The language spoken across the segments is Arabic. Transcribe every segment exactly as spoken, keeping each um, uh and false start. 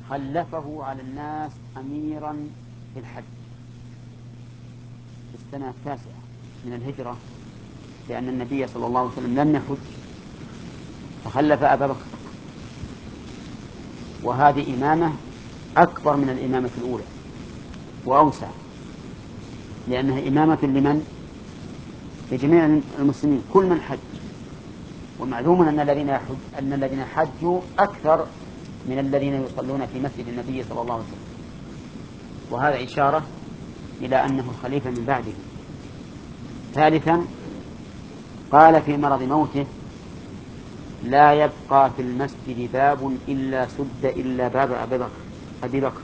خلفه على الناس أميرا في الحج في السنة التاسعة من الهجرة، لأن النبي صلى الله عليه وسلم لم يحج فخلف أبا بكر، وهذه إمامة أكبر من الإمامة الأولى وأوسع، لأنها إمامة لمن؟ لجميع المسلمين كل من حج، ومعلوم أن الذين يحج أن الذين حجوا أكثر من الذين يصلون في مسجد النبي صلى الله عليه وسلم، وهذا إشارة إلى أنه الخليفة من بعده. ثالثا قال في مرض موته: لا يبقى في المسجد باب إلا سد إلا باب أبي بكر, أبي بكر.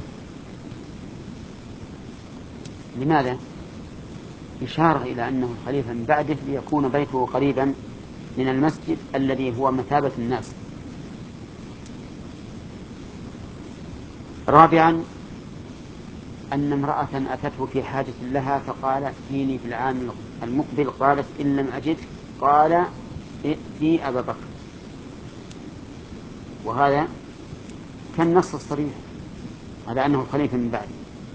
لماذا؟ إشارة إلى أنه الخليفة من بعده ليكون بيته قريبا من المسجد الذي هو مثابة الناس. رابعا أن امرأة أتته في حاجة لها فقال: ائتيني في العام المقبل. قالت: إن لم أجد قال: ائتي أبا بكر. وهذا كالنص الصريح على أنه الخليفة من بعده.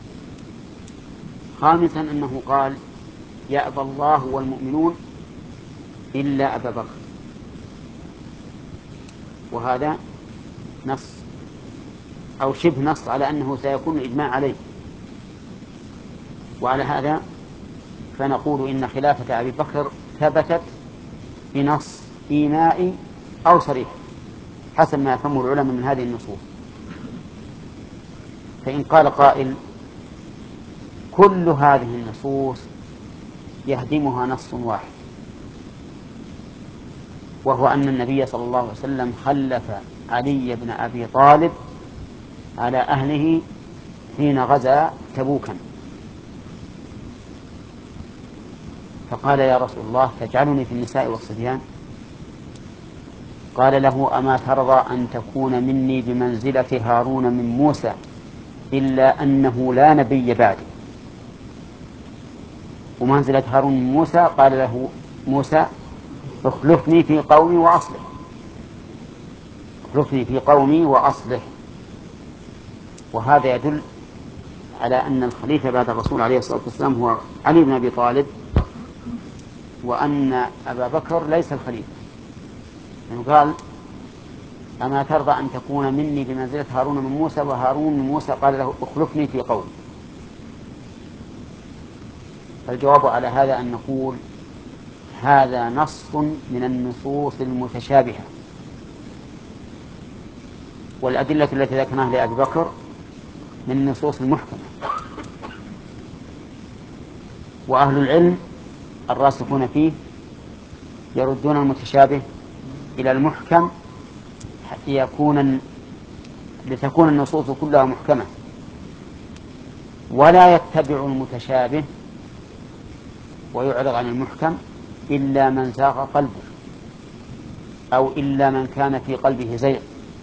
خامسا أنه قال: يأبى الله والمؤمنون إلا أبا بكر، وهذا نص أو شبه نص على أنه سيكون الإجماع عليه. وعلى هذا فنقول إن خلافة أبي بكر ثبتت بنص إيمائي أو صريح حسب ما يفهمه العلماء من هذه النصوص. فإن قال قائل: كل هذه النصوص يهدمها نص واحد، وهو أن النبي صلى الله عليه وسلم خلف علي بن أبي طالب على أهله حين غزا تبوكا، فقال: يا رسول الله تجعلني في النساء والصبيان؟ قال له: أما ترضى أن تكون مني بمنزلة هارون من موسى إلا أنه لا نبي بعدي؟ ومنزلة هارون من موسى قال له موسى: اخلفني في قومي وأصلح، اخلفني في قومي وأصلح. وهذا يدل على أن الخليفة بعد الرسول عليه الصلاة والسلام هو علي بن أبي طالب، وأن أبا بكر ليس الخليفة. يعني قال: أما ترضى أن تكون مني بمنزلة هارون من موسى؟ وهارون من موسى قال له: اخلفني في قومي. فالجواب على هذا أن نقول هذا نص من النصوص المتشابهة، والأدلة التي ذكرناها لأبي بكر من النصوص المحكمة. وأهل العلم الراسخون فيه يردون المتشابه إلى المحكم يكون لتكون النصوص كلها محكمة، ولا يتبع المتشابه ويعرض عن المحكم إلا من زاغ قلبه أو إلا من كان في قلبه زيغ،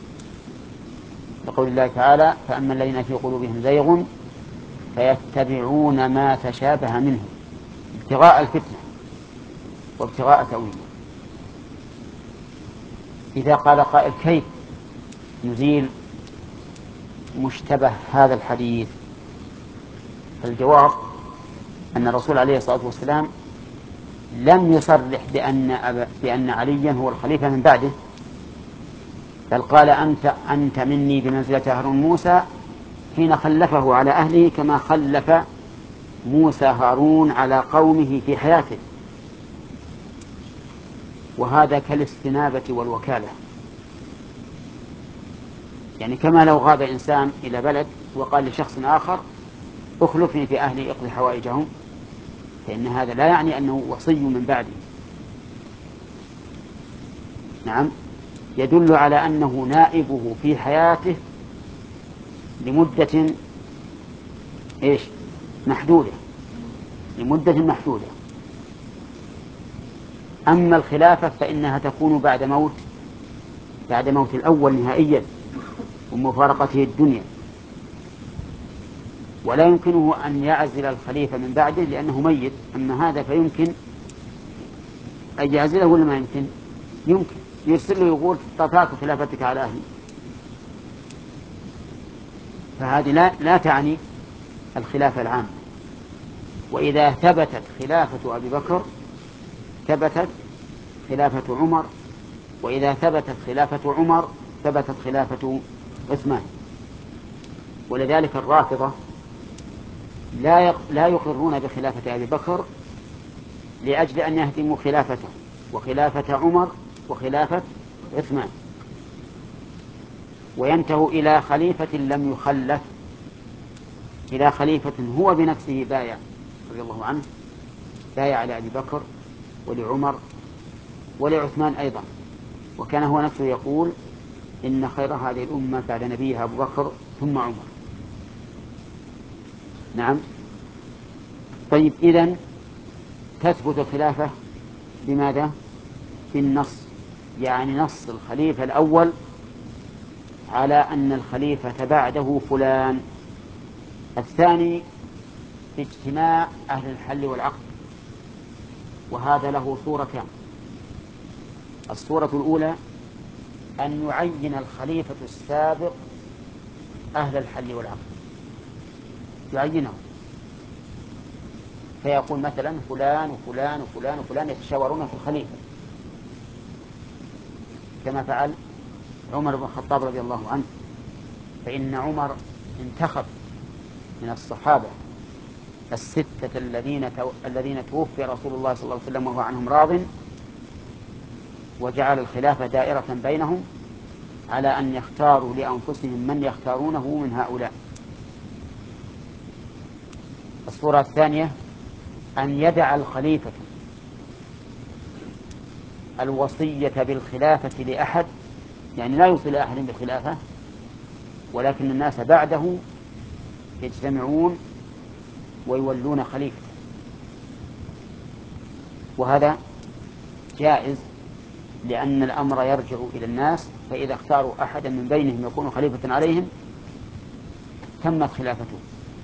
لقول الله تعالى: فأما الذين في قلوبهم زيغ فيتبعون ما تشابه منه ابتغاء الفتنة وابتغاء تأويله. إذا قال قائل: كيف نزيل مشتبه هذا الحديث؟ الجواب أن الرسول عليه الصلاة والسلام لم يصرح بأن, أب... بأن عليا هو الخليفة من بعده، بل قال: أنت, أنت مني بمنزلة هارون موسى حين خلفه على أهله كما خلف موسى هارون على قومه في حياته. وهذا كالاستنابة والوكالة، يعني كما لو غاب إنسان إلى بلد وقال لشخص آخر: اخلفني في أهلي اقضي حوائجهم، فإن هذا لا يعني أنه وصي من بعده. نعم، يدل على أنه نائبه في حياته لمدة إيش محدودة لمدة محدودة. أما الخلافة فإنها تكون بعد موت بعد موت الأول نهائيا ومفارقته الدنيا، ولا يمكنه أن يعزل الخليفة من بعده لأنه ميت. أما هذا فيمكن أن يعزله ولا ما يمكن؟ يمكن يرسل له يقول: طفاك خلافتك على أهلي. فهذه لا, لا تعني الخلافة العامة. وإذا ثبتت خلافة أبي بكر ثبتت خلافة عمر، وإذا ثبتت خلافة عمر ثبتت خلافة عثمان. ولذلك الرافضة لا لا يقرون بخلافة أبي بكر لأجل أن يهدموا خلافته وخلافة عمر وخلافة عثمان، وينتهوا إلى خليفة لم يخلف، إلى خليفة هو بنفسه بايع رضي الله عنه، بايع على أبي بكر ولعمر ولعثمان أيضا، وكان هو نفسه يقول إن خير هذه الأمة بعد نبيها أبو بكر ثم عمر. نعم. طيب، إذن تثبت الخلافة بماذا؟ بالنص، يعني نص الخليفة الأول على أن الخليفة بعده فلان. الثاني باجتماع أهل الحل والعقد، وهذا له صورتان. الصورة الأولى أن يعين الخليفة السابق أهل الحل والعقد، يعينهم، فيقول مثلا فلان وفلان وفلان وفلان يتشاورون في الخليفة، كما فعل عمر بن الخطاب رضي الله عنه. فإن عمر انتخب من الصحابة الستة الذين تو... الذين توفي رسول الله صلى الله عليه وسلم وهو عنهم راض، وجعل الخلافة دائرة بينهم على أن يختاروا لأنفسهم من يختارونه من هؤلاء. الصورة الثانية أن يدع الخليفة الوصية بالخلافة لأحد، يعني لا يوصي لأحد بالخلافة، ولكن الناس بعده يجتمعون ويولون خليفة، وهذا جائز لأن الأمر يرجع إلى الناس، فإذا اختاروا أحدا من بينهم يكون خليفة عليهم تمت خلافته.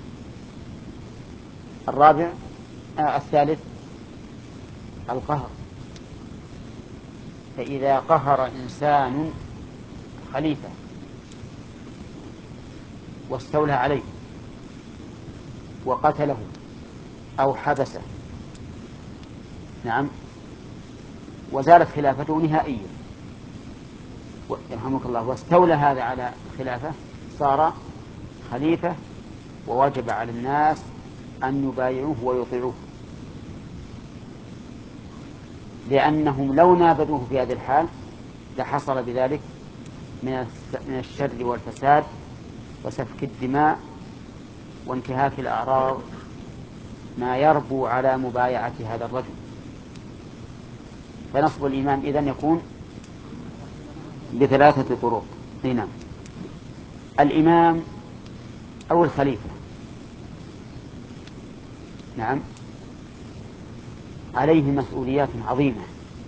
الرابع آه الثالث القهر، فإذا قهر إنسان خليفة واستولى عليه وقتله أو حبسه، نعم، وزالت خلافته نهائيا يرحمك الله، واستولى هذا على الخلافة صار خليفة، ووجب على الناس أن يبايعوه ويطيعوه، لأنهم لو نابذوه في هذه الحال لحصل بذلك من الشر والفساد وسفك الدماء وانتهاك الأعراض ما يربو على مبايعة هذا الرجل. فنصب الإمام إذن يكون بثلاثة طرق. نعم. الإمام أو الخليفة، نعم، عليه مسؤوليات عظيمة،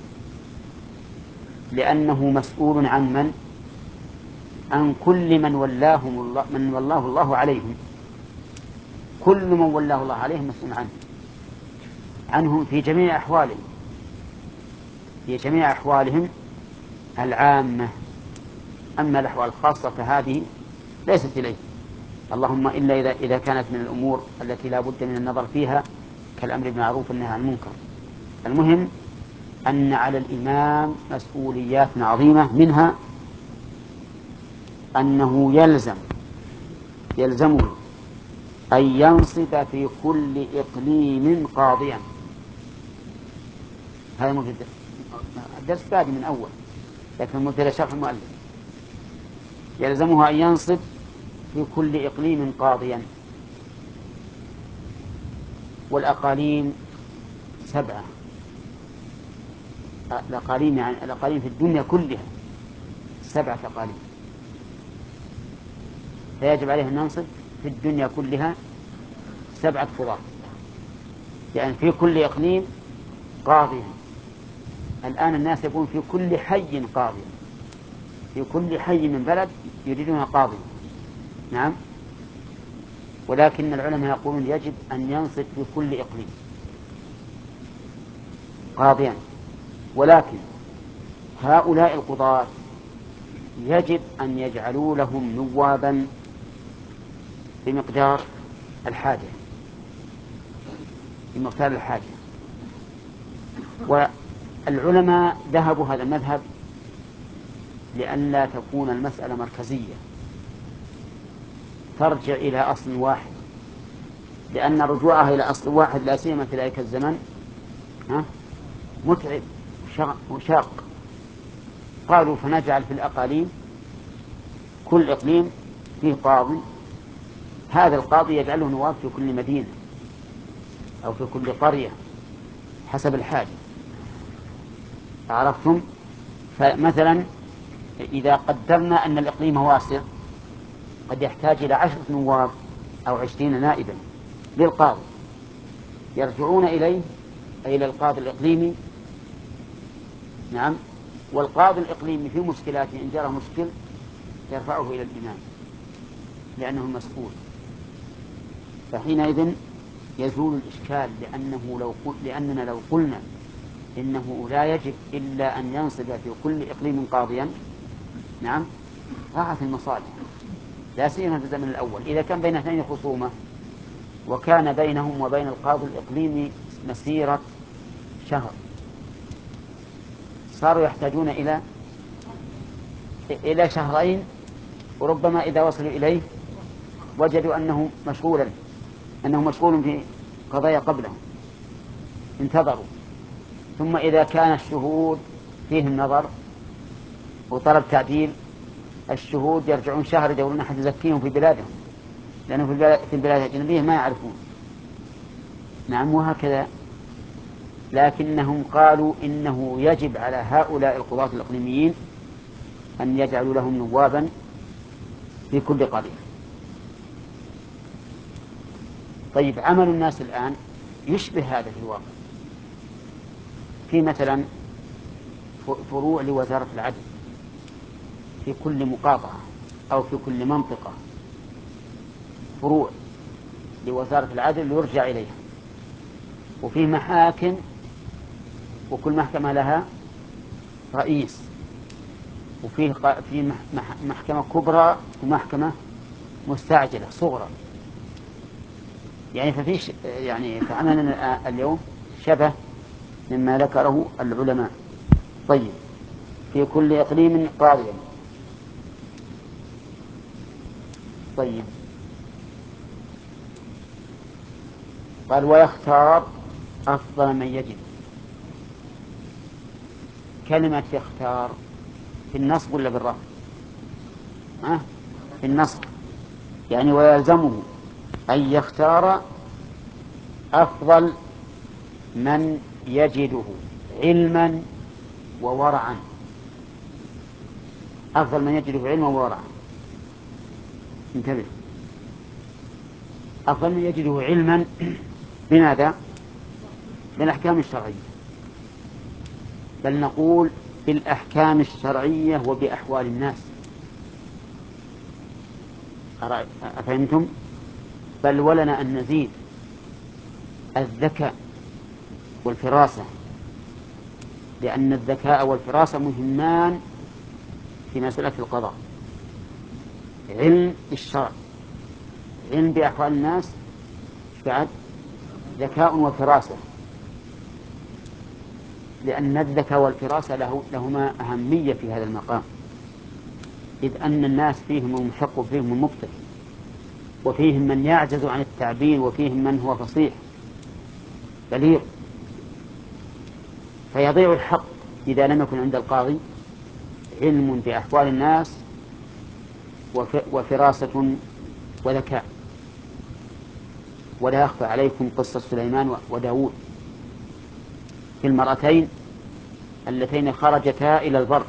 لأنه مسؤول عن من؟ عن كل من ولاهم الله من ولاه الله عليهم، كل من ولاه الله عليهم مسؤول عنه عنهم في جميع أحوالهم، في جميع أحوالهم العامة. أما الأحوال الخاصة فهذه ليست إليه، اللهم إلا إذا إذا كانت من الأمور التي لا بد من النظر فيها كالأمر بالمعروف والنهي عن المنكر. المهم أن على الإمام مسؤوليات عظيمة، منها أنه يلزم يلزمه أن ينصب في كل إقليم قاضيا. هذا مبتدأ، الدرس بادئ من أول، لكن مبتدأ شرح المؤلف. يلزمه أن ينصب في كل إقليم قاضيا، والأقاليم سبعة، الأقاليم يعني الأقاليم في الدنيا كلها سبعة أقاليم، فيجب عليه أن ننصب في الدنيا كلها سبعة قضاة، يعني في كل إقليم قاضيا. الآن الناس يقولون في كل حي قاضيا، في كل حي من بلد يريدون قاضيا، نعم، ولكن العلماء يقولون يجب أن ينصب في كل إقليم قاضيا. ولكن هؤلاء القضاة يجب أن يجعلوا لهم نوابا في مقدار الحاجة، في مقدار الحاجة. والعلماء ذهبوا هذا المذهب لئلا تكون المسألة مركزية ترجع إلى أصل واحد، لأن رجوعها إلى أصل واحد لا سيما في ذلك الزمن ها متعب وشاق. قالوا فنجعل في الأقاليم كل إقليم فيه قاضي، هذا القاضي يجعله نواب في كل مدينة أو في كل قرية حسب الحاجة. عرفتم؟ فمثلا إذا قدرنا أن الإقليم واسع قد يحتاج إلى عشرة نواب أو عشرين نائبا للقاضي يرجعون إليه أي إلى القاضي الإقليمي. نعم. والقاضي الإقليمي في مشكلاته إن جرى مشكل يرفعه إلى الإمام لأنه مسؤول، فحينئذ يزول الإشكال. لأنه لو قل... لأننا لو قلنا إنه لا يجب إلا أن ينصب في كل إقليم قاضيا، نعم، ضاعت المصالح، لا سيما في الزمن الأول. إذا كان بين اثنين خصومة وكان بينهم وبين القاضي الإقليمي مسيرة شهر، صاروا يحتاجون إلى إلى شهرين، وربما إذا وصلوا إليه وجدوا أنه مشغولا أنه مشغول في قضايا قبله، انتظروا. ثم إذا كان الشهود فيهم نظر وطلب تعديل، الشهود يرجعون شهر يدورون أحد يزكيهم في بلادهم، لأنه في البلاد, في البلاد الأجنبية ما يعرفون. نعم. وهكذا. لكنهم قالوا إنه يجب على هؤلاء القضاة الإقليميين أن يجعلوا لهم نوابا في كل قرية. طيب، عمل الناس الآن يشبه هذا في الواقع. في مثلا فروع لوزارة العدل في كل مقاطعة أو في كل منطقة، فروع لوزارة العدل يرجع إليها، وفي محاكم وكل محكمة لها رئيس، وفيه في محكمة كبرى ومحكمة مستعجلة صغرى. يعني ففيش يعني فعملنا اليوم شبه مما ذكره العلماء. طيب، في كل إقليم قاضيا. طيب، قال ويختار أفضل من يجد. كلمة يختار في النصب ولا بالرفع؟ ها؟ في النصب. يعني ويلزمه أن يختار أفضل من يجده علما وورعا. أفضل من يجده علما وورعا. انتبه، أفضل من يجده علما بماذا؟ بالأحكام الشرعية، بل نقول بالأحكام الشرعية وبأحوال الناس. أفهمتم؟ بل ولنا أن نزيد الذكاء والفراسة، لأن الذكاء والفراسة مهمان في مسألة القضاء. علم الشرع، علم بأحوال الناس، بعد ذكاء وفراسة، لأن الذكاء والفراسة له لهما أهمية في هذا المقام، إذ أن الناس فيهم المحق وفيهم المبطل، وفيهم من يعجز عن التعبير وفيهم من هو فصيح بليغ، فيضيع الحق إذا لم يكن عند القاضي علم بأحوال الناس وفراسة وذكاء. ولا يخفى عليكم قصة سليمان وداود في المرأتين اللتين خرجتا إلى البر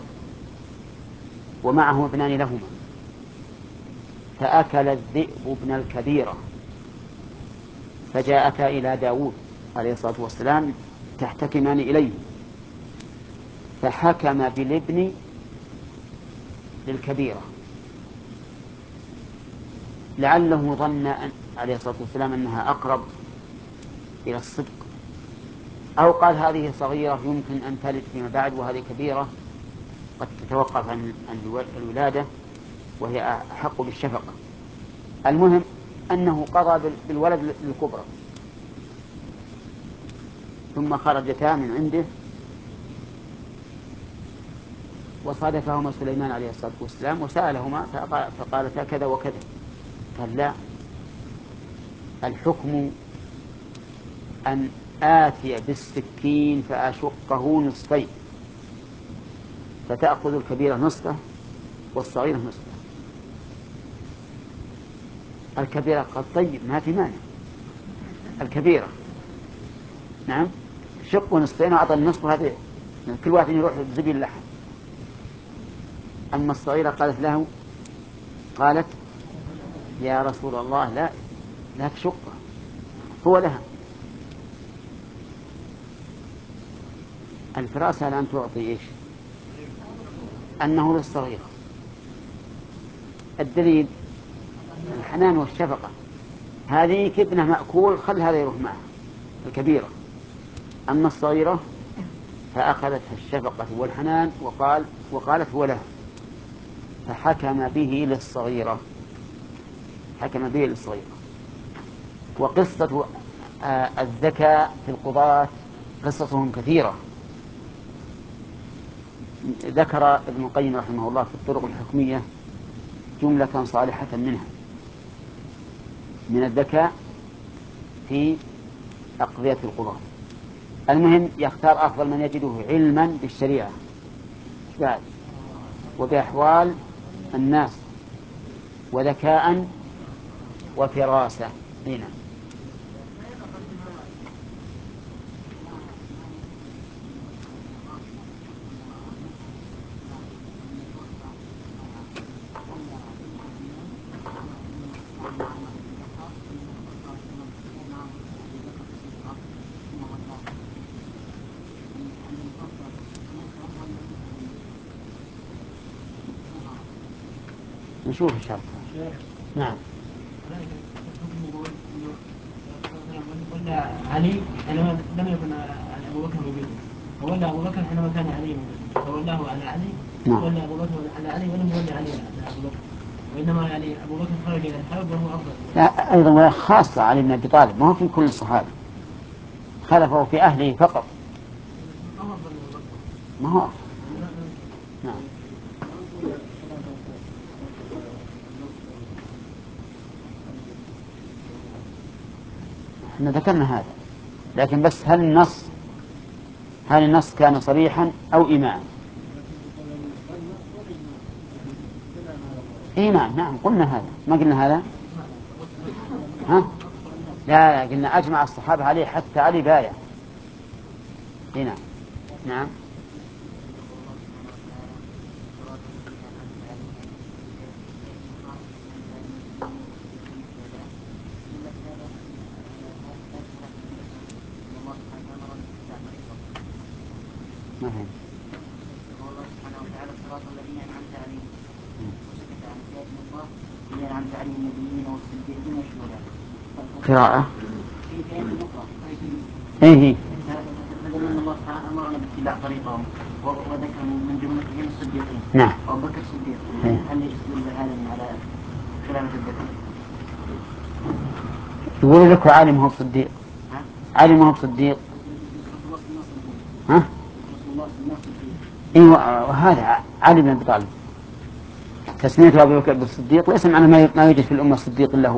ومعه ابنان لهما، فأكل الذئب ابن الكبيرة، فجاءتا إلى داود عليه الصلاة والسلام تحتكمان إليه، فحكم بالابن للكبيرة، لعله ظن أن عليه الصلاة والسلام أنها أقرب إلى الصدق، أو قال هذه صغيرة يمكن أن تلد فيما بعد، وهذه كبيرة قد تتوقف عن الولادة وهي أحق بالشفقة. المهم أنه قضى بالولد للكبرى، ثم خرجتا من عنده وصادفهما سليمان عليه الصلاة والسلام وسألهما فقالتا كذا وكذا. قال لا، الحكم أن آتي بالسكين فأشقه نصفين فتأخذ الكبيرة نصفه والصغيرة نصفه. الكبيرة قد طيب ما في مانع، الكبيرة نعم شق نصفين وأعطى النصف هذه كل واحد يروح زبيل اللحم. أما الصغيرة قالت له قالت يا رسول الله لا لا تشقه، هو لها. الفراسة الآن تعطي إيش؟ أنه للصغيرة. الدليل الحنان والشفقة، هذه كابنه مأكول خل هذا يروح معه الكبيرة. أما الصغيرة فأخذتها الشفقة والحنان وقال وقالت هو لها، فحكم به للصغيرة، حكم به للصغيرة. وقصة آه الذكاء في القضاة قصصهم كثيرة. ذكر ابن القيم رحمه الله في الطرق الحكمية جملة صالحة منها من الذكاء في أقضية القضاة. المهم يختار أفضل من يجده علما بالشريعة وبأحوال الناس وذكاء وفراسة. هنا نشوف إن شاء الله. نعم. ولا علي حينما لم يكن أبو بكر موجودا، ولا أبو بكر حينما كان علي موجودا، فولاه على علي، ولا أبو بكر على علي ولم يولي علي على أبو بكر، وإنما يعني أبو بكر خرج إلى الحرب وهو أفضل. لا أيضا خاصة علي بن أبي طالب، ما هو في كل الصحابة، خلفه في أهله فقط، ما هو أفضل. نعم. احنا ذكرنا هذا، لكن بس هل النص هل النص كان صريحا أو إيماء؟ إيه نعم نعم قلنا هذا، ما قلنا هذا؟ ها؟ لا لا قلنا أجمع الصحابة عليه حتى علي بايع. إيه نعم نعم. ما فهم. الله سبحانه وتعالى صراط الذين أنعمت عليهم وسكت عن سيئات الله الذين أنعمت عليهم النبيين والصديقين والشهداء. قراءة. في آية أخرى. إيه. بدل أن الله سبحانه أمرنا باتباع طريقهم وذكر من جملتهم الصديقين. نعم. أبو بكر الصديق. هل يستدل هذا على خلافة الذكر؟ يقول لك عالم هو صديق. عالم هو صديق. ها؟ ايوه وهذا علي بن ابي طالب. تسمية ابي بكر بالصديق ليس معنى ما يوجد في الامه صديق الا هو.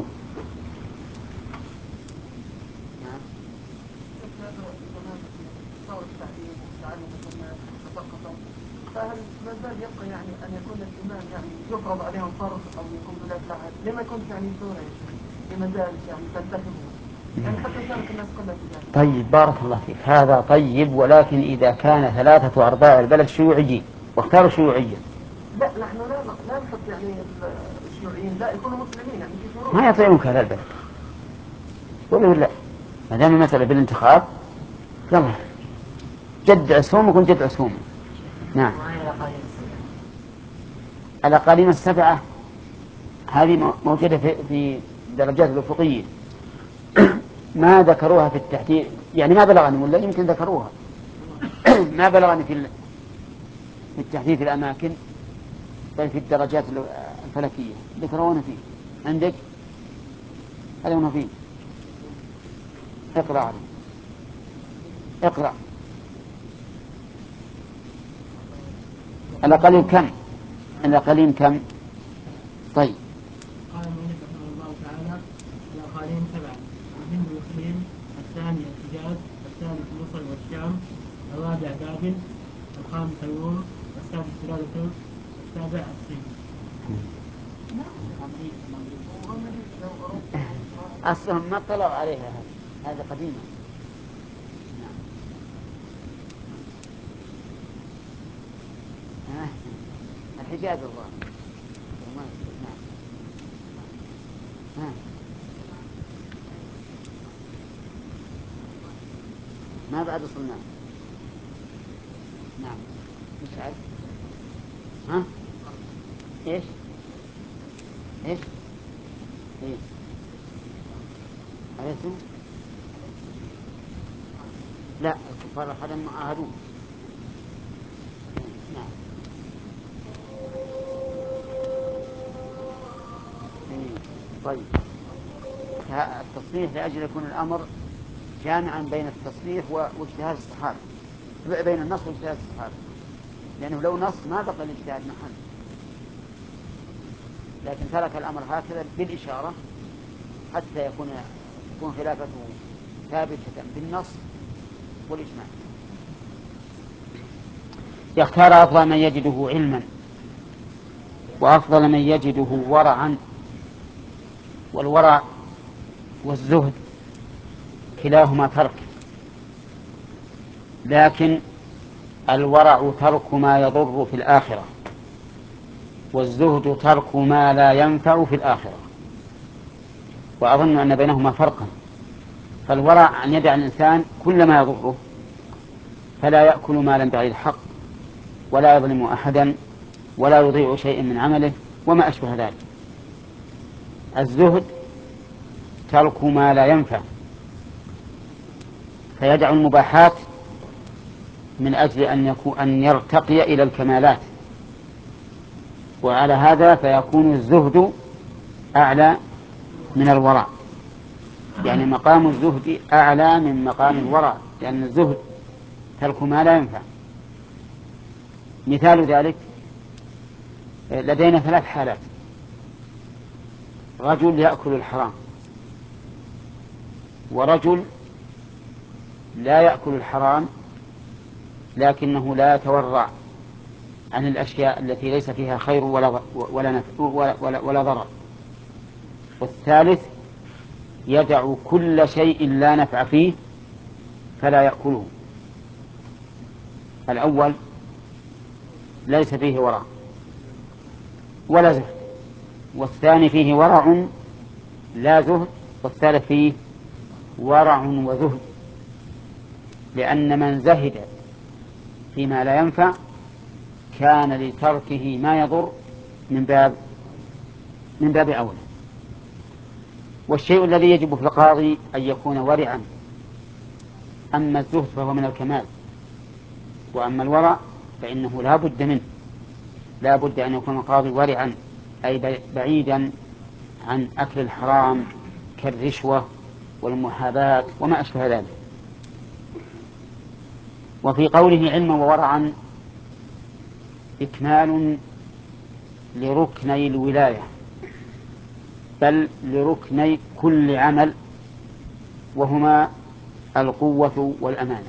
فهل ما زال يبقى يعني ان يكون الامام يعني يفرض عليهم فرض او يكون بلا تعهد؟ لما يكون يعني دونه لما زال يعني تنتخبه يعني حتى كانت الناس كلها تجاهل. طيب بارك الله فيك، هذا طيب، ولكن إذا كان ثلاثة أرباع البلد شيوعيين واختاروا شيوعية. لا نحن لا لا نحط يعني الشيوعيين، لا يكونوا مسلمين يعني في شروط. ما يطيعونك هذا البلد. قولوا لا، ما دام المسألة بالانتخاب يلا جد عصومك وجد عصومك. نعم. الأقاليم السبعة هذه موجودة في في درجات الأفقية. ما ذكروها في التحديد، يعني ما بلغني ولا يمكن ذكروها. ما بلغني في في التحديد الأماكن، بل في الدرجات الفلكية ذكرونا فيه. عندك هذا هو فيه. اقرأ عليه. اقرأ. الأقليم كم؟ الأقليم كم؟ طيب. قال المؤلف رحمه الله تعالى: الأقاليم سبعة: الهند والصين، الثاني الحجاز، الثالث مصر والشام، الرابع بابل، الخامس الروم، السادس بلاد الترك، السابع الصين. أصلهم ما طلعوا عليها، هذا قديمة. نعم. الحجاز الله. نعم. نعم. ما بعد وصلنا. نعم. مشعل. ها؟ ايش؟ ايش؟ ايش؟ أليسوا؟ لا، الكفار الحرم معاهدون. نعم. طيب، التصريح لأجل يكون الأمر جامعا بين التصريح واجتهاد الصحابة، بين النص واجتهاد الصحابة، لأنه لو نص ما بقى الاجتهاد محل، لكن ترك الأمر هكذا بالإشارة حتى يكون يكون خلافته ثابتة بالنص والإجماع. يختار أفضل من يجده علما وأفضل من يجده ورعا، والورع والزهد كلاهما ترك، لكن الورع ترك ما يضر في الآخرة، والزهد ترك ما لا ينفع في الآخرة، وأظن أن بينهما فرقا. فالورع أن يدع الإنسان كل ما يضره، فلا يأكل مالا بغير الحق، ولا يظلم أحدا، ولا يضيع شيئا من عمله، وما أشبه ذلك. الزهد ترك ما لا ينفع، فيدع المباحات من أجل أن يكون أن يرتقي إلى الكمالات، وعلى هذا فيكون الزهد أعلى من الورع، يعني مقام الزهد أعلى من مقام الورع، لأن الزهد ترك ما لا ينفع. مثال ذلك لدينا ثلاث حالات: رجل يأكل الحرام، ورجل لا يأكل الحرام لكنه لا يتورع عن الأشياء التي ليس فيها خير ولا ولا نفع ولا, ولا, ولا ضرر، والثالث يدع كل شيء لا نفع فيه فلا يأكله. الأول ليس فيه ورع ولا زهد، والثاني فيه ورع لا زهد، والثالث فيه ورع وزهد، لأن من زهد فيما لا ينفع كان لتركه ما يضر من باب من باب أولى. والشيء الذي يجب في القاضي أن يكون ورعا، أما الزهد فهو من الكمال، وأما الورع فإنه لا بد منه، لا بد أن يكون القاضي ورعا، أي بعيدا عن أكل الحرام كالرشوة والمحاباة وما أشبه ذلك. وفي قوله علما وورعا إكمال لركني الولاية، بل لركني كل عمل، وهما القوة والأمانة،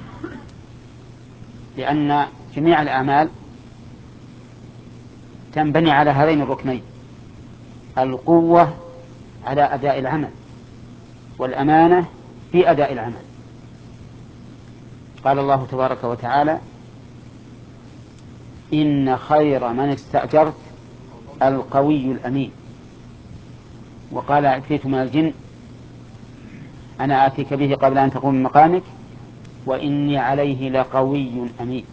لأن جميع الأعمال تنبني على هذين الركنين: القوة على أداء العمل، والأمانة في أداء العمل. قال الله تبارك وتعالى: إن خير من استأجرت القوي الأمين. وقال عفريت من الجن: أنا آتيك به قبل أن تقوم من مقامك وإني عليه لقوي أمين.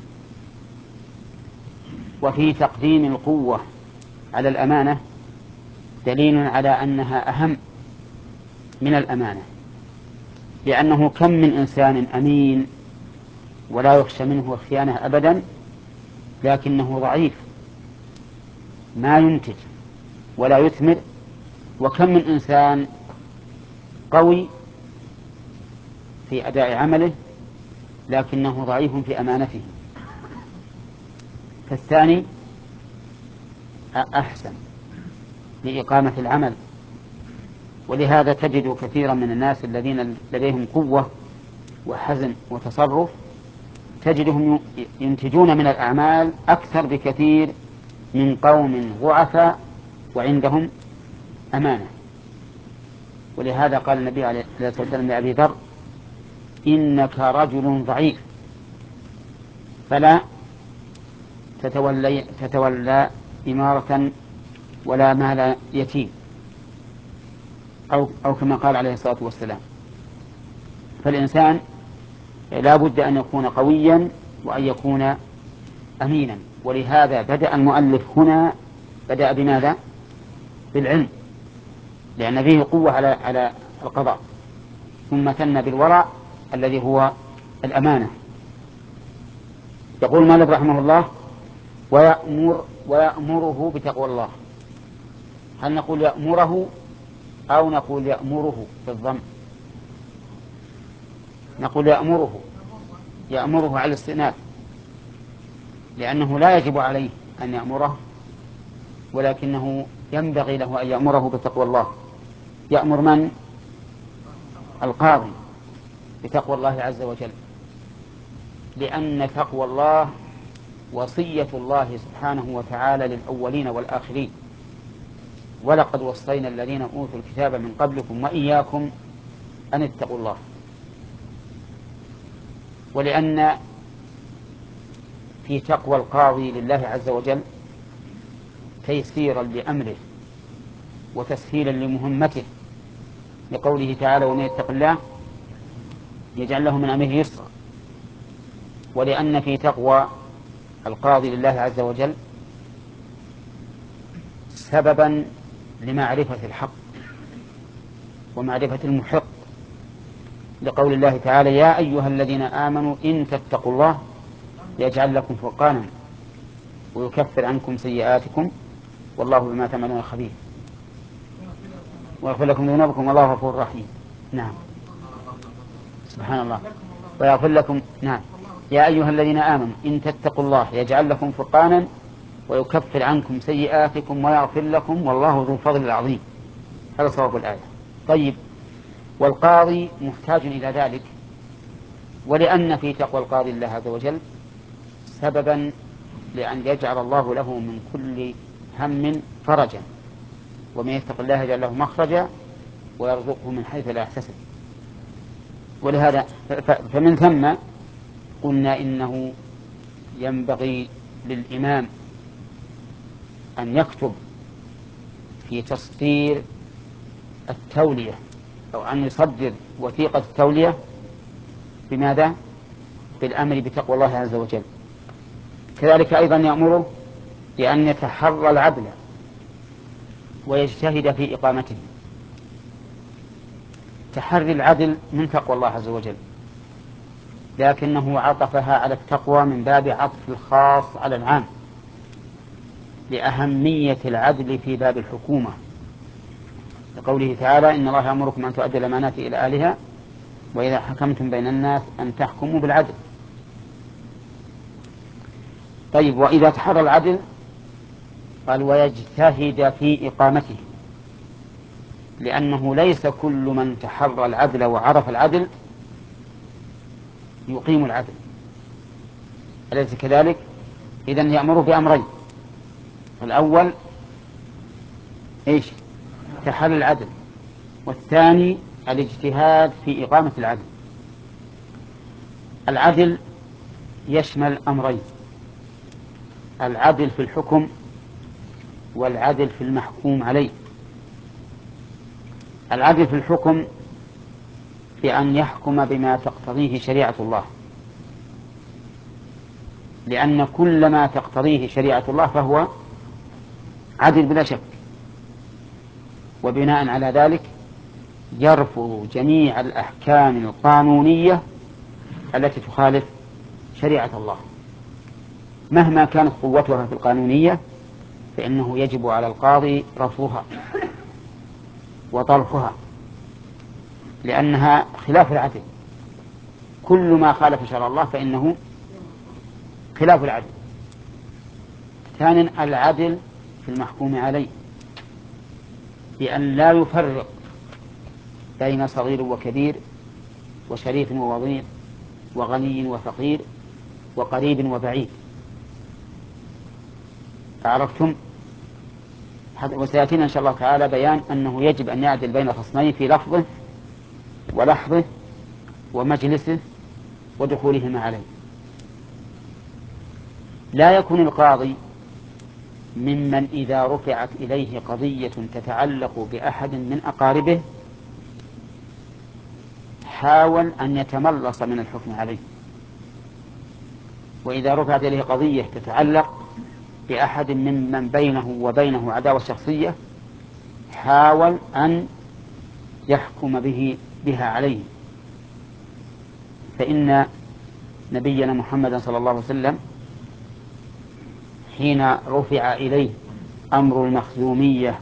وفي تقديم القوة على الأمانة دليل على أنها أهم من الأمانة، لأنه كم من إنسان أمين ولا يخشى منه الخيانة أبدا، لكنه ضعيف ما ينتج ولا يثمر، وكم من إنسان قوي في أداء عمله لكنه ضعيف في أمانته، فالثاني أحسن لإقامة العمل. ولهذا تجد كثيرا من الناس الذين لديهم قوة وحزم وتصرف تجدهم ينتجون من الأعمال أكثر بكثير من قوم ضعفاء وعندهم أمانة. ولهذا قال النبي عليه الصلاة والسلام لأبي ذر: إنك رجل ضعيف فلا تتولي, تتولى إمارة ولا مال يتيم، أو, أو كما قال عليه الصلاة والسلام. فالإنسان لا بد أن يكون قويا وأن يكون أمينا. ولهذا بدأ المؤلف هنا بدأ بماذا؟ بالعلم، لأن فيه قوة على على القضاء، ثم ثنى بالورع الذي هو الأمانة. يقول مالك رحمه الله: ويأمر ويأمره بتقوى الله. هل نقول يأمره أو نقول يأمره بالضم؟ نقول يأمره، يأمره على الاستئناف، لأنه لا يجب عليه أن يأمره، ولكنه ينبغي له أن يأمره بتقوى الله. يأمر من؟ القاضي بتقوى الله عز وجل، لأن تقوى الله وصية الله سبحانه وتعالى للأولين والآخرين: ولقد وصينا الذين أوتوا الكتاب من قبلكم وإياكم أن اتقوا الله. ولأن في تقوى القاضي لله عز وجل تيسيرا لأمره وتسهيلا لمهمته، لقوله تعالى: ومن يتق الله يجعل له من أمره يسرا. ولأن في تقوى القاضي لله عز وجل سببا لمعرفة الحق ومعرفة المحق، لقول الله تعالى: يا أيها الذين آمنوا إن تتقوا الله يجعل لكم فرقانا ويكفر عنكم سيئاتكم والله بما تعملون خبير ويغفر لكم ذنوبكم والله غفور رحيم. نعم، سبحان الله. ويغفر لكم. نعم، يا أيها الذين آمنوا إن تتقوا الله يجعل لكم فرقانا ويكفر عنكم سيئاتكم ويغفر لكم والله ذو الفضل العظيم. هذا صواب الآية. طيب، والقاضي محتاج إلى ذلك، ولأن في تقوى القاضي الله عز وجل سببا لأن يجعل الله له من كل هم فرجا، ومن يتق الله يجعل له مخرجا ويرزقه من حيث لا يحتسب. ولهذا فمن ثم قلنا إنه ينبغي للإمام أن يكتب في تصدير التولية أو أن يصدر وثيقة التولية بماذا؟ بالأمر بتقوى الله عز وجل. كذلك أيضا يأمره بأن يتحرى العدل ويجتهد في إقامته. تحري العدل من تقوى الله عز وجل، لكنه عطفها على التقوى من باب عطف الخاص على العام، لأهمية العدل في باب الحكومة، لقوله تعالى: إن الله يأمركم أن تؤدوا الأمانات إلى أهلها وإذا حكمتم بين الناس أن تحكموا بالعدل. طيب، وإذا تحرى العدل قال: ويجتهد في إقامته، لأنه ليس كل من تحرى العدل وعرف العدل يقيم العدل، أليس كذلك؟ إذن يأمر بأمرين: الأول إيش؟ تحري العدل، والثاني الاجتهاد في إقامة العدل. العدل يشمل أمرين: العدل في الحكم والعدل في المحكوم عليه. العدل في الحكم بأن يحكم بما تقتضيه شريعة الله، لأن كل ما تقتضيه شريعة الله فهو عدل بلا شك، وبناء على ذلك يرفض جميع الأحكام القانونية التي تخالف شريعة الله مهما كانت قوتها في القانونية، فإنه يجب على القاضي رفضها وطرحها. لأنها خلاف العدل، كل ما خالف شرع الله فإنه خلاف العدل. ثانيا العدل في المحكوم عليه، بأن لا يفرق بين صغير وكبير وشريف ووضيع وغني وفقير وقريب وبعيد. عرفتم؟ وسيأتينا إن شاء الله تعالى بيان أنه يجب أن يعدل بين خصمين في لفظه ولحظه ومجلسه ودخولهما عليه. لا يكون القاضي ممن إذا رفعت إليه قضية تتعلق بأحد من أقاربه حاول أن يتملص من الحكم عليه، وإذا رفعت إليه قضية تتعلق بأحد ممن بينه وبينه عداوة شخصية حاول أن يحكم به بها عليه. فإن نبينا محمد صلى الله عليه وسلم حين رفع إليه أمر المخزومية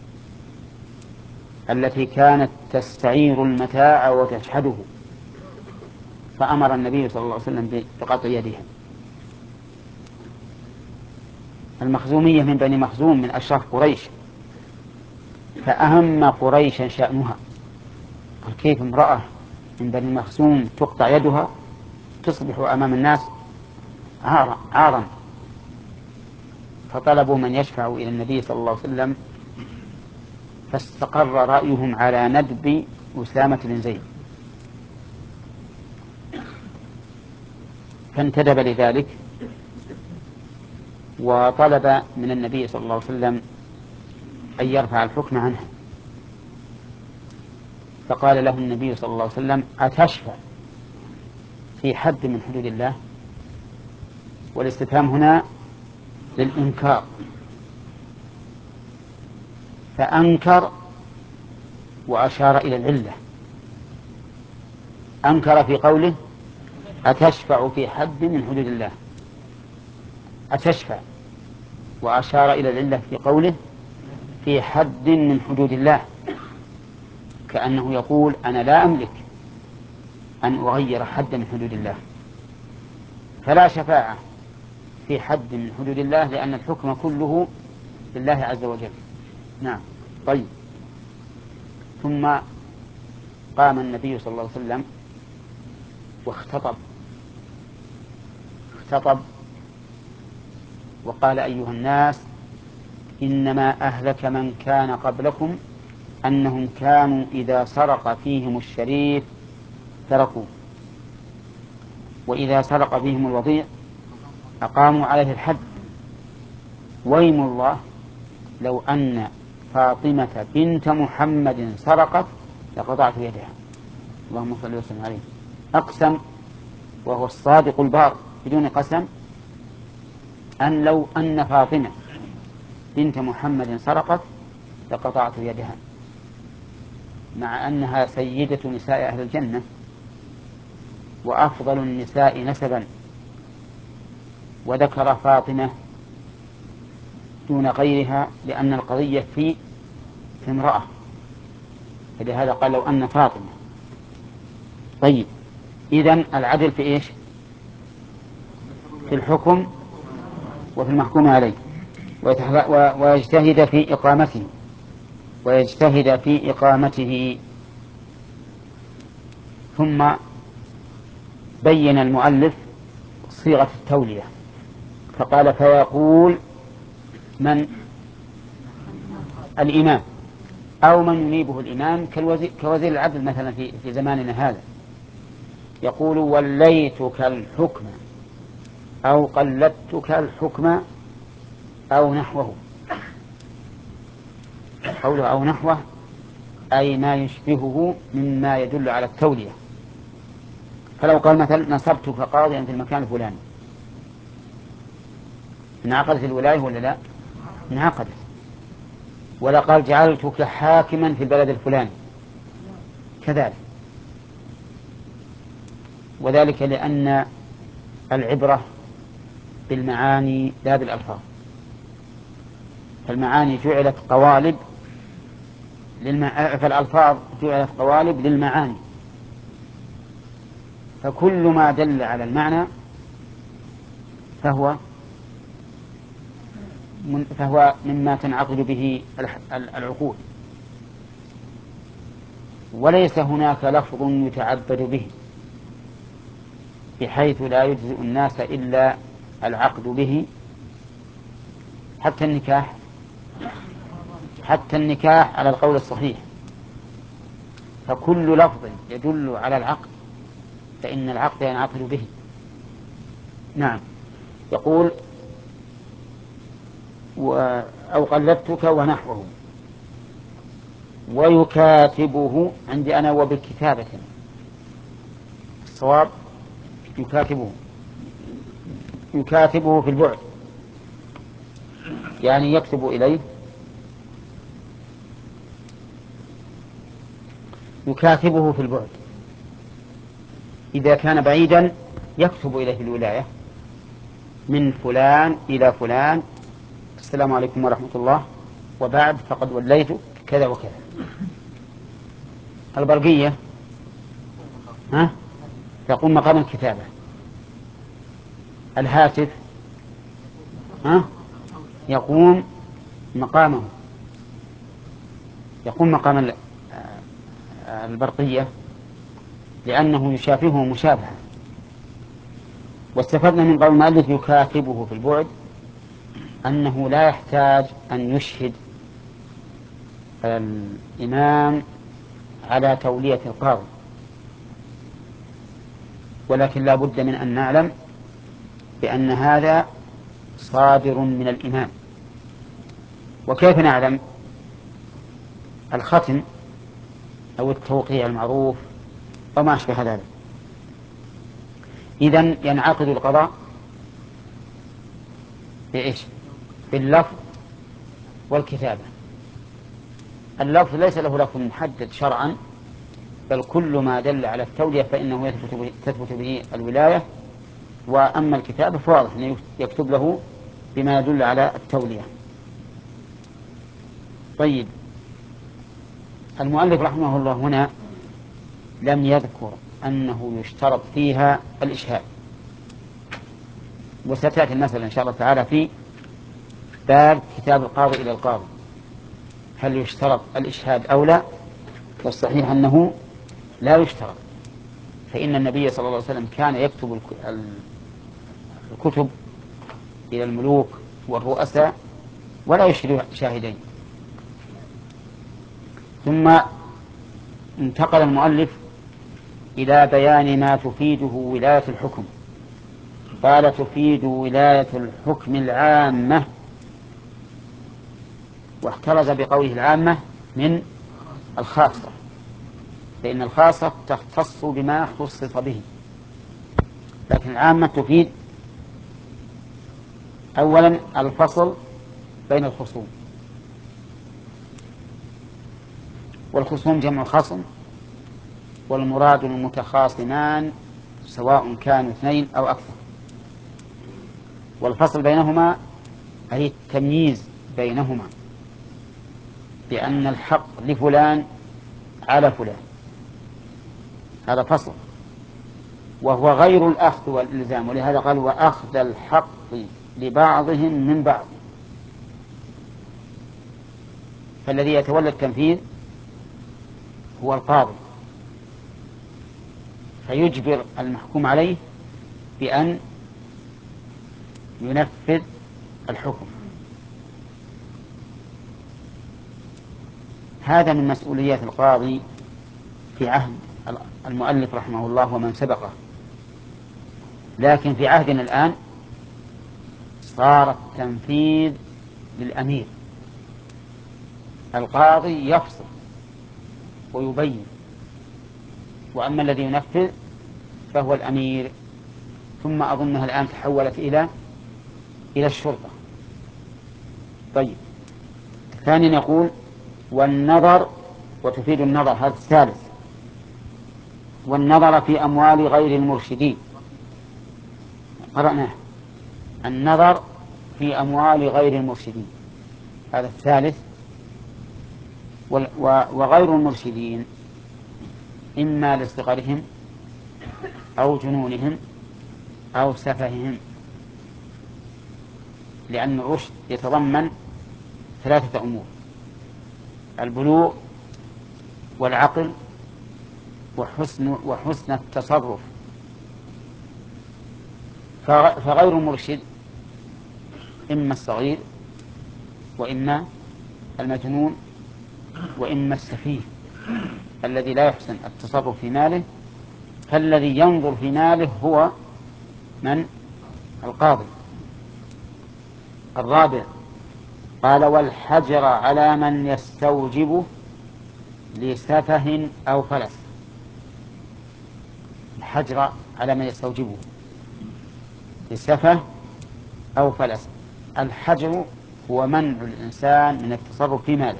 التي كانت تستعير المتاع وتجحده، فأمر النبي صلى الله عليه وسلم بقطع يدها. المخزومية من بني مخزوم من أشراف قريش، فأهم قريشا شأنها. كيف امرأة من بني مخزوم تقطع يدها تصبح أمام الناس عارا, عارا. فطلبوا من يشفع إلى النبي صلى الله عليه وسلم، فاستقر رأيهم على ندب أسامة بن زيد، فانتدب لذلك وطلب من النبي صلى الله عليه وسلم أن يرفع الحكم عنه. فقال له النبي صلى الله عليه وسلم: أتشفع في حد من حدود الله؟ والاستفهام هنا للإنكار، فأنكر وأشار إلى العلة. أنكر في قوله: أتشفع في حد من حدود الله، أتشفع، وأشار إلى العلة في قوله: في حد من حدود الله، كأنه يقول: أنا لا أملك أن أغير حد من حدود الله، فلا شفاعة في حد من حدود الله، لأن الحكم كله لله عز وجل. نعم. طيب. ثم قام النبي صلى الله عليه وسلم واختطب اختطب وقال: أيها الناس، إنما أهلك من كان قبلكم أنهم كانوا إذا سرق فيهم الشريف تركوا، وإذا سرق فيهم الوضيع أقاموا عليه الحد. ويم الله لو أن فاطمة بنت محمد سرقت لقطعت يدها. اللهم صل وسلم عليه. أقسم وهو الصادق البار بدون قسم أن لو أن فاطمة بنت محمد سرقت لقطعت يدها، مع أنها سيدة نساء أهل الجنة وأفضل النساء نسبا، وذكر فاطمة دون غيرها لأن القضية في في امرأة، فلهذا قال: لو أن فاطمة. طيب، إذن العدل في إيش؟ في الحكم وفي المحكوم عليه، ويجتهد في إقامته ويجتهد في إقامته. ثم بين المؤلف صيغة التولية فقال: فيقول من الإمام أو من ينيبه الإمام كوزير العدل مثلا في في زماننا هذا، يقول: وليتك الحكم أو قلدتك الحكم أو نحوه. قوله أو نحوه أي ما يشبهه مما يدل على التولية. فلو قال مثلا: نصبتك قاضيا في المكان الفلاني، انعقدت الولاية ولا لا؟ انعقدت. ولا قال: جعلتك حاكما في البلد الفلاني، كذلك. وذلك لأن العبرة بالمعاني لا بالألفاظ، فالمعاني جعلت قوالب للمع... فالألفاظ جعلت قوالب للمعاني، فكل ما دل على المعنى فهو فهو مما تنعقد به العقول، وليس هناك لفظ يتعبد به بحيث لا يجزئ الناس إلا العقد به. حتى النكاح حتى النكاح على القول الصحيح، فكل لفظ يدل على العقد فإن العقد ينعقد به. نعم. يقول أو قلدتك ونحوه ويكاتبه عندي أنا وبالكتابة، الصواب يكاتبه يكاتبه في البعد، يعني يكتب إليه يكاتبه في البعد. إذا كان بعيدا يكتب إليه الولاية من فلان إلى فلان، السلام عليكم ورحمة الله وبعد فقد وليت كذا وكذا. البرقية ها يقوم مقام الكتابة. الهاتف ها يقوم مقامه يقوم مقام البرقية لأنه يشافهه مشابهة. واستفدنا من قول المؤلف يكاتبه في البعد أنه لا يحتاج أن يشهد الإمام على تولية القاضي، ولكن لا بد من أن نعلم بأن هذا صادر من الإمام. وكيف نعلم؟ الختم أو التوقيع المعروف أو ما أشبه ذلك. إذن ينعقد القضاء بإيش؟ باللفظ والكتابة. اللفظ ليس له لفظ محدد شرعا، بل كل ما دل على التولية فإنه تثبت به الولاية. وأما الكتابة فواضح أنه يكتب له بما يدل على التولية. طيب، المؤلف رحمه الله هنا لم يذكر أنه يشترط فيها الإشهاد، وستأتي المسألة إن شاء الله تعالى في باب كتاب القاضي إلى القاضي، هل يشترط الإشهاد أو لا؟ والصحيح أنه لا يشترط، فإن النبي صلى الله عليه وسلم كان يكتب الكتب إلى الملوك والرؤساء ولا يشهد شاهدين. ثم انتقل المؤلف إلى بيان ما تفيده ولاية الحكم. قال تفيد ولاية الحكم العامة، واحترز بقوله العامة من الخاصة، فإن الخاصة تختص بما اختص به، لكن العامة تفيد أولا الفصل بين الخصوم، والخصوم جمع خصم، والمراد المتخاصمان سواء كانوا اثنين أو أكثر. والفصل بينهما أي التمييز بينهما بأن الحق لفلان على فلان، هذا فصل، وهو غير الأخذ والإلزام. ولهذا قال وأخذ الحق لبعضهم من بعض. فالذي يتولى التنفيذ هو القاضي، فيجبر المحكوم عليه بأن ينفذ الحكم. هذا من مسؤوليات القاضي في عهد المؤلف رحمه الله ومن سبقه، لكن في عهدنا الآن صار التنفيذ للأمير. القاضي يفصل ويبين، وأما الذي ينفذ فهو الأمير. ثم أظنها الآن تحولت إلى إلى الشرطة. طيب، ثانيا يقول والنظر، وتفيد النظر، هذا الثالث، والنظر في أموال غير المرشدين. قرأناه، النظر في أموال غير المرشدين، هذا الثالث. وغير المرشدين إما لصغرهم أو جنونهم أو سفههم، لأن الرشد يتضمن ثلاثة أمور: البلوغ والعقل وحسن, وحسن التصرف. فغير المرشد إما الصغير وإما المجنون وإما السفيه الذي لا يحسن التصرف في ماله. فالذي ينظر في ماله هو من؟ القاضي. الرابع قال: والحجر على من يستوجبه لسفه أو فلس. الحجر على من يستوجبه لسفه أو فلس. الحجر هو منع الإنسان من التصرف في ماله.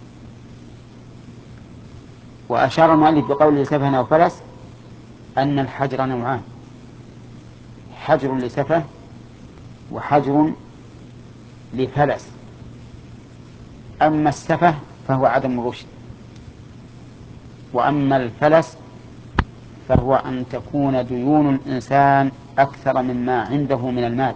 وأشار المؤلف بقوله لسفه أو فلس أن الحجر نوعان: حجر لسفه وحجر لفلس. أما السفه فهو عدم الرشد، وأما الفلس فهو أن تكون ديون الإنسان أكثر مما عنده من المال.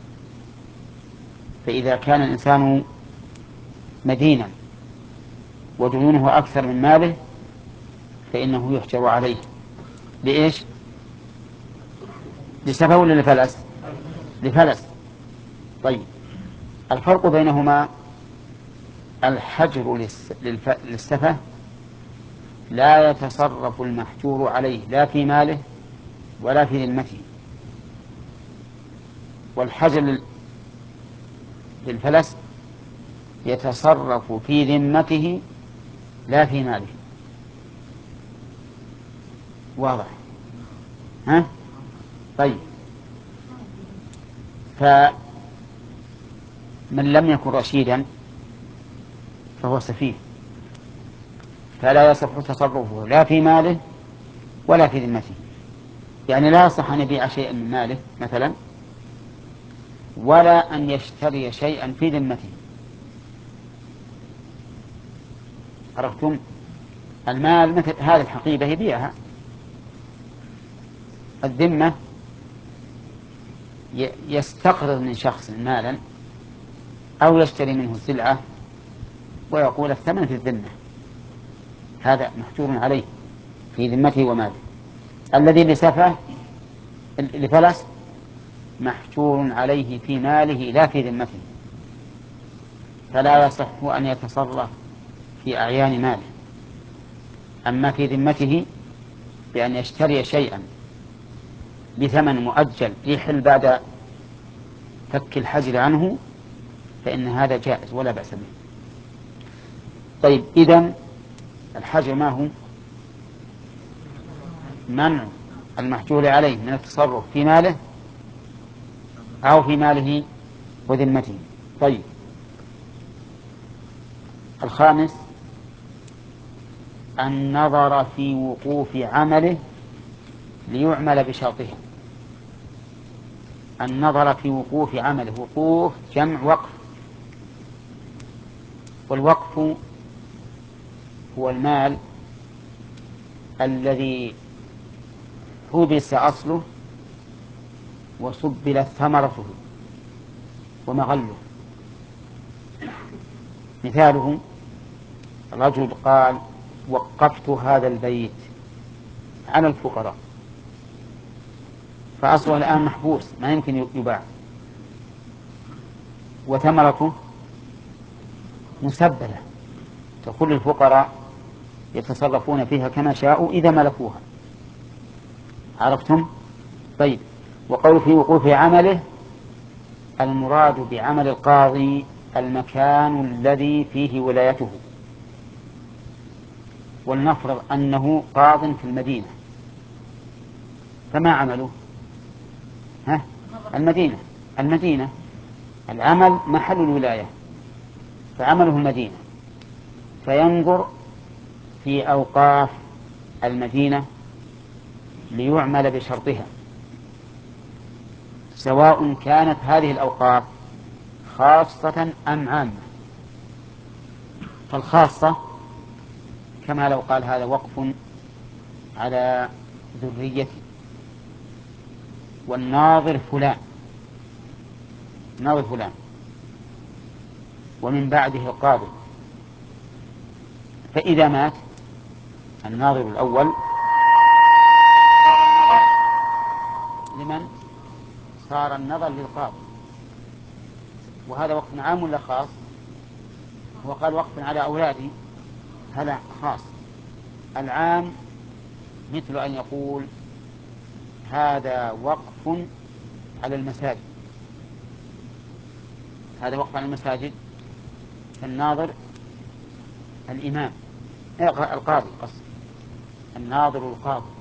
فإذا كان الإنسان مدينا وديونه أكثر من ماله فإنه يحجر عليه. لإيش؟ لسفه ولا لفلس؟ لفلس. طيب، الفرق بينهما: الحجر للسفه لا يتصرف المحجور عليه لا في ماله ولا في ذمته، والحجر للفلس يتصرف في ذمته لا في ماله. واضح؟ ها؟ طيب، فمن لم يكن رشيدا فهو سفيه، فلا يصح تصرفه لا في ماله ولا في ذمته. يعني لا يصح أن يبيع شيئا من ماله مثلا، ولا أن يشتري شيئا في ذمته. عرفتم؟ المال مثل هذه الحقيبة يبيعها. الذمة يستقرض من شخص مالا أو يشتري منه سلعة ويقول الثمن في الذمة، هذا محجور عليه في ذمته وماله. الذي لسفه لفلس محجور عليه في ماله لا في ذمته، فلا يصح أن يتصرف في أعيان ماله. أما في ذمته بأن يشتري شيئا بثمن مؤجل يحل بعد فك الحجر عنه فإن هذا جائز ولا بأس به. طيب، إذن الحجر ما هو؟ منع المحجور عليه من التصرف في ماله أو في ماله وذمته. طيب، الخامس النظر في وقوف عمله ليعمل بشرطه. النظر في وقوف عمله. وقوف جمع وقف، والوقف هو المال الذي حبس أصله وسبلت ثمرته ومغله. مثاله: الرجل قال: وقفت هذا البيت على الفقراء، فأصله الآن محبوس ما يمكن يباع، وثمرته مسبلة تكون الفقراء يتصرفون فيها كما شاءوا إذا ملكوها. عرفتم؟ طيب، وقول في وقوف عمله المراد بعمل القاضي المكان الذي فيه ولايته. ولنفرض أنه قاض في المدينة، فما عمله؟ ها؟ المدينة. المدينة العمل محل الولاية، فعمله المدينة، فينظر في أوقاف المدينة ليعمل بشرطها، سواء كانت هذه الأوقاف خاصة أم عامة. فالخاصة كما لو قال هذا وقف على ذريتي والناظر فلان، ناظر فلان، ومن بعده القاضي. فإذا مات الناظر الأول لمن؟ صار النظر للقاضي. وهذا وقف عام ولا خاص؟ هو قال وقف على أولادي، هذا خاص. العام مثل أن يقول هذا وقف على المساجد، هذا وقف على المساجد. الناظر الإمام القاضي، قصد الناظر القاضي،